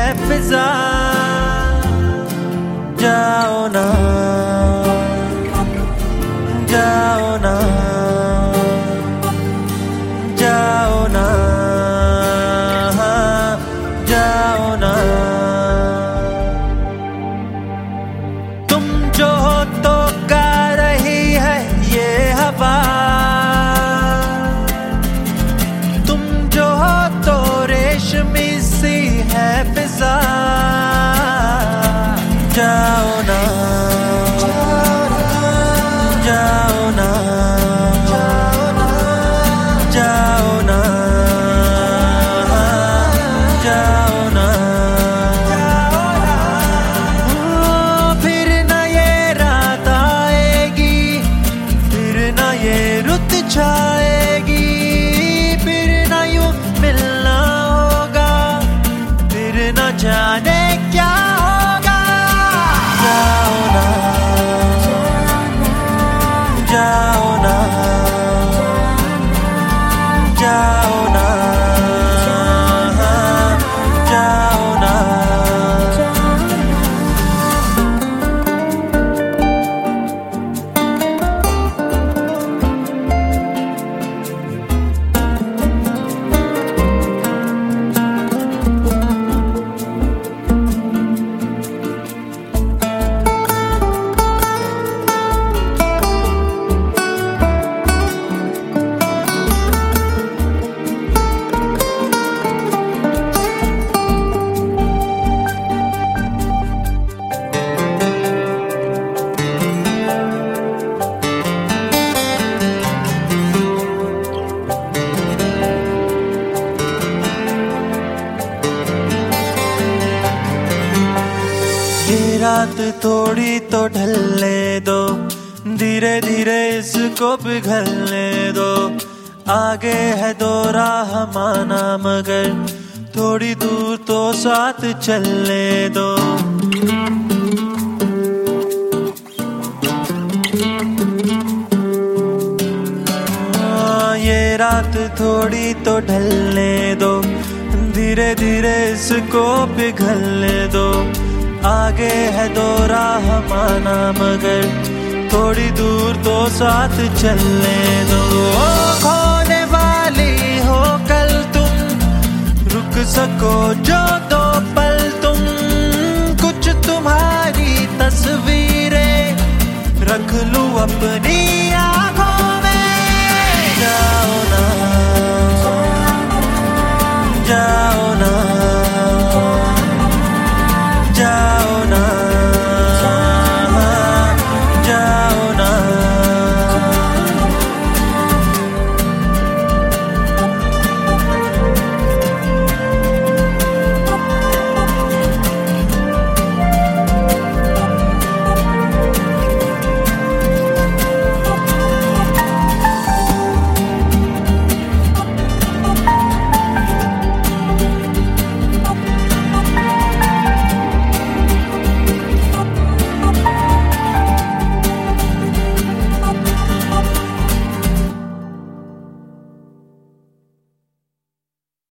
फिजा, जाओ ना, जाओ ना, जाओ ना, जाओ ना। तुम जो हो तो गा रही है ये हवा, तुम जो हो तो रेशमी सी है फिजा, जाओ ना, जाओ ना, जाओ ना, जाओ ना। फिर ना ये रात आएगी, फिर ना ये रुत छाएगी, फिर ना यूं मिलना होगा, फिर ना जाने क्या होगा। जाओ ना, जाओ ना, जाओ ना, जाओ ना। ये रात थोड़ी तो ढलने दो, धीरे धीरे इसको पिघलने दो। आगे है दो राह माना मगर थोड़ी दूर तो साथ चलने दो। ये रात थोड़ी तो ढलने दो, धीरे धीरे इसको पिघलने दो। आगे है दो राह माना मगर थोड़ी दूर तो साथ चलने दो। खोने वाली हो कल तुम, रुक सको जो दो पल तुम, कुछ तुम्हारी तस्वीरें रख लूं अपनी आँखों में। जाओ ना, जाओ